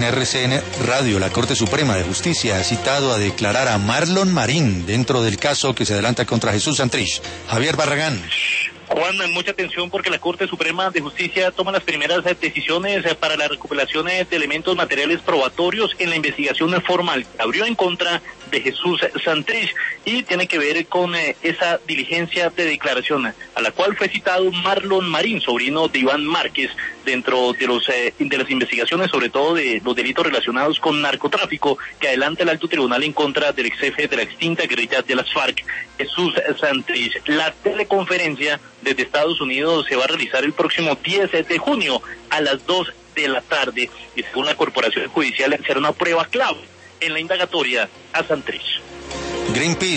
RCN Radio, la Corte Suprema de Justicia ha citado a declarar a Marlon Marín dentro del caso que se adelanta contra Jesús Santrich. Javier Barragán. Juan, mucha atención porque la Corte Suprema de Justicia toma las primeras decisiones para la recuperación de elementos materiales probatorios en la investigación formal que abrió en contra de Jesús Santrich y tiene que ver con esa diligencia de declaración a la cual fue citado Marlon Marín, sobrino de Iván Márquez, dentro de las investigaciones, sobre todo de los delitos relacionados con narcotráfico que adelanta el alto tribunal en contra del ex jefe de la extinta guerrilla de las FARC, Jesús Santrich. La teleconferencia desde Estados Unidos se va a realizar el próximo 10 de junio a las 2 de la tarde y según la Corporación Judicial será una prueba clave en la indagatoria a Santrich. Greenpeace